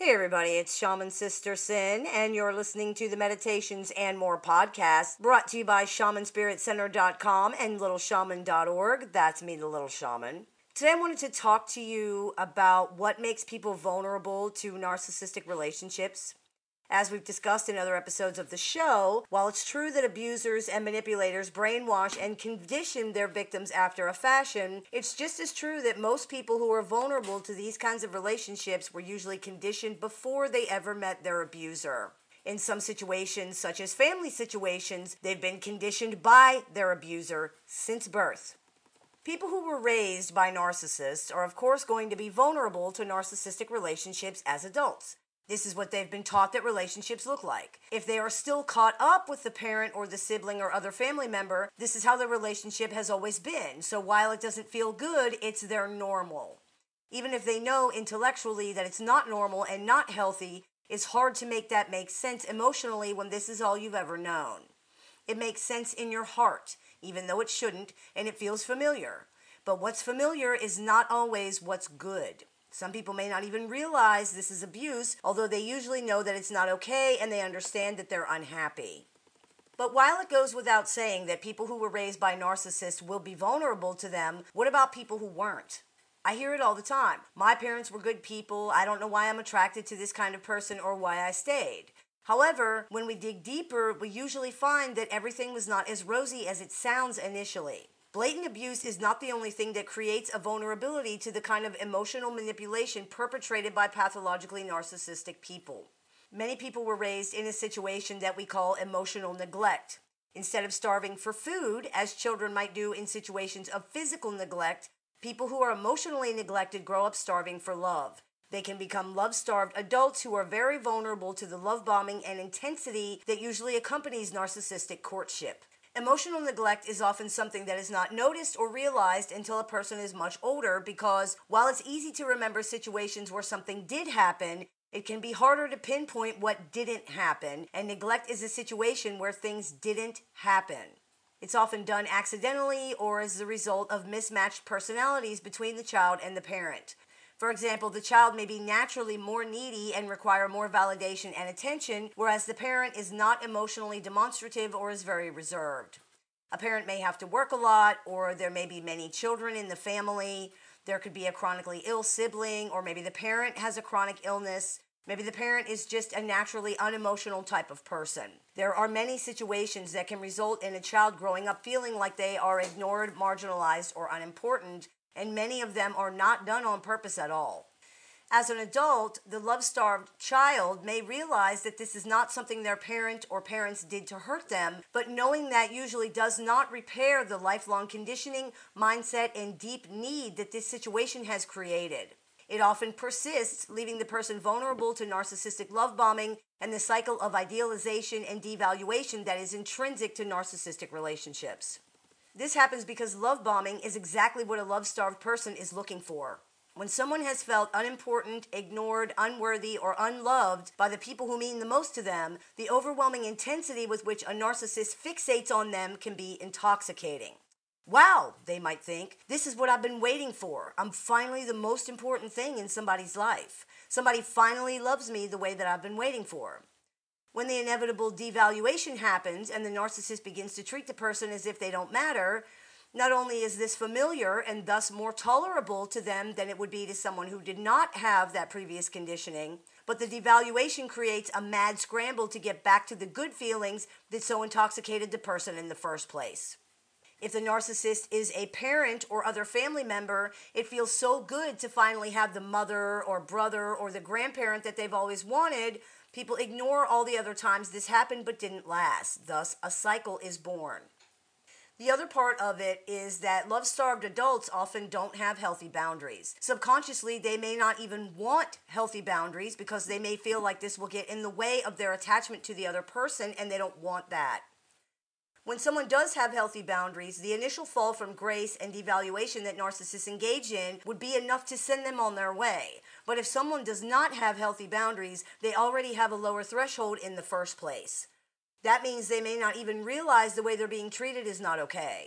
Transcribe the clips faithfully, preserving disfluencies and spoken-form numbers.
Hey everybody, it's Shaman Sister Sin, and you're listening to the Meditations and More podcast, brought to you by shaman spirit center dot com and little shaman dot org. That's me, the Little Shaman. Today I wanted to talk to you about what makes people vulnerable to narcissistic relationships. As we've discussed in other episodes of the show, while it's true that abusers and manipulators brainwash and condition their victims after a fashion, it's just as true that most people who are vulnerable to these kinds of relationships were usually conditioned before they ever met their abuser. In some situations, such as family situations, they've been conditioned by their abuser since birth. People who were raised by narcissists are, of course, going to be vulnerable to narcissistic relationships as adults. This is what they've been taught that relationships look like. If they are still caught up with the parent or the sibling or other family member, this is how the relationship has always been. So while it doesn't feel good, it's their normal. Even if they know intellectually that it's not normal and not healthy, it's hard to make that make sense emotionally when this is all you've ever known. It makes sense in your heart, even though it shouldn't, and it feels familiar. But what's familiar is not always what's good. Some people may not even realize this is abuse, although they usually know that it's not okay and they understand that they're unhappy. But while it goes without saying that people who were raised by narcissists will be vulnerable to them, what about people who weren't? I hear it all the time. My parents were good people. I don't know why I'm attracted to this kind of person or why I stayed. However, when we dig deeper, we usually find that everything was not as rosy as it sounds initially. Blatant abuse is not the only thing that creates a vulnerability to the kind of emotional manipulation perpetrated by pathologically narcissistic people. Many people were raised in a situation that we call emotional neglect. Instead of starving for food, as children might do in situations of physical neglect, people who are emotionally neglected grow up starving for love. They can become love-starved adults who are very vulnerable to the love bombing and intensity that usually accompanies narcissistic courtship. Emotional neglect is often something that is not noticed or realized until a person is much older because, while it's easy to remember situations where something did happen, it can be harder to pinpoint what didn't happen, and neglect is a situation where things didn't happen. It's often done accidentally or as a result of mismatched personalities between the child and the parent. For example, the child may be naturally more needy and require more validation and attention, whereas the parent is not emotionally demonstrative or is very reserved. A parent may have to work a lot, or there may be many children in the family. There could be a chronically ill sibling, or maybe the parent has a chronic illness. Maybe the parent is just a naturally unemotional type of person. There are many situations that can result in a child growing up feeling like they are ignored, marginalized, or unimportant, and many of them are not done on purpose at all. As an adult, the love-starved child may realize that this is not something their parent or parents did to hurt them, but knowing that usually does not repair the lifelong conditioning, mindset, and deep need that this situation has created. It often persists, leaving the person vulnerable to narcissistic love bombing and the cycle of idealization and devaluation that is intrinsic to narcissistic relationships. This happens because love bombing is exactly what a love-starved person is looking for. When someone has felt unimportant, ignored, unworthy, or unloved by the people who mean the most to them, the overwhelming intensity with which a narcissist fixates on them can be intoxicating. Wow, they might think, this is what I've been waiting for. I'm finally the most important thing in somebody's life. Somebody finally loves me the way that I've been waiting for. When the inevitable devaluation happens and the narcissist begins to treat the person as if they don't matter, not only is this familiar and thus more tolerable to them than it would be to someone who did not have that previous conditioning, but the devaluation creates a mad scramble to get back to the good feelings that so intoxicated the person in the first place. If the narcissist is a parent or other family member, it feels so good to finally have the mother or brother or the grandparent that they've always wanted. People ignore all the other times this happened but didn't last. Thus, a cycle is born. The other part of it is that love-starved adults often don't have healthy boundaries. Subconsciously, they may not even want healthy boundaries because they may feel like this will get in the way of their attachment to the other person, and they don't want that. When someone does have healthy boundaries, the initial fall from grace and devaluation that narcissists engage in would be enough to send them on their way. But if someone does not have healthy boundaries, they already have a lower threshold in the first place. That means they may not even realize the way they're being treated is not okay.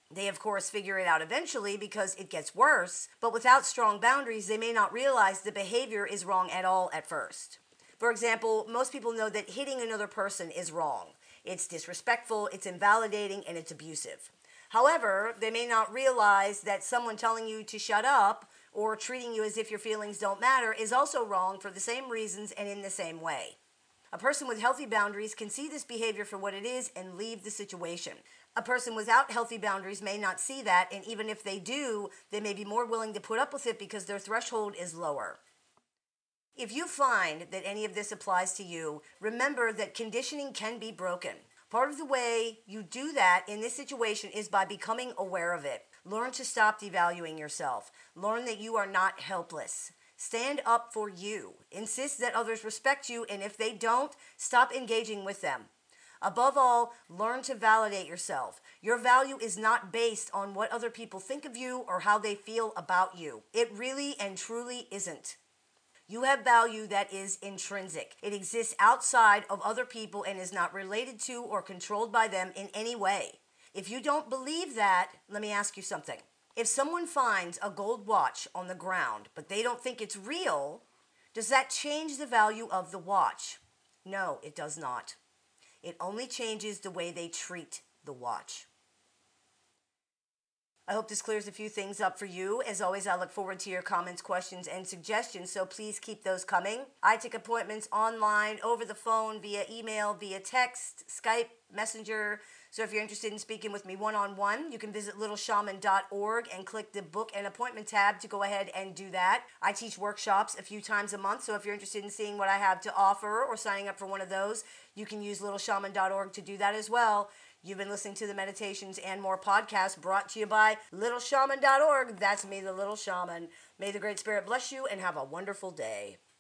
They, of course, figure it out eventually because it gets worse, but without strong boundaries, they may not realize the behavior is wrong at all at first. For example, most people know that hitting another person is wrong. It's disrespectful, it's invalidating, and it's abusive. However, they may not realize that someone telling you to shut up or treating you as if your feelings don't matter is also wrong for the same reasons and in the same way. A person with healthy boundaries can see this behavior for what it is and leave the situation. A person without healthy boundaries may not see that, and even if they do, they may be more willing to put up with it because their threshold is lower. If you find that any of this applies to you, remember that conditioning can be broken. Part of the way you do that in this situation is by becoming aware of it. Learn to stop devaluing yourself. Learn that you are not helpless. Stand up for you. Insist that others respect you, and if they don't, stop engaging with them. Above all, learn to validate yourself. Your value is not based on what other people think of you or how they feel about you. It really and truly isn't. You have value that is intrinsic. It exists outside of other people and is not related to or controlled by them in any way. If you don't believe that, let me ask you something. If someone finds a gold watch on the ground, but they don't think it's real, does that change the value of the watch? No, it does not. It only changes the way they treat the watch. I hope this clears a few things up for you. As always, I look forward to your comments, questions, and suggestions, so please keep those coming. I take appointments online, over the phone, via email, via text, Skype, Messenger. So if you're interested in speaking with me one-on-one, you can visit little shaman dot org and click the book and appointment tab to go ahead and do that. I teach workshops a few times a month, so if you're interested in seeing what I have to offer or signing up for one of those, you can use little shaman dot org to do that as well. You've been listening to the Meditations and More podcast brought to you by little shaman dot org. That's me, the Little Shaman. May the Great Spirit bless you and have a wonderful day.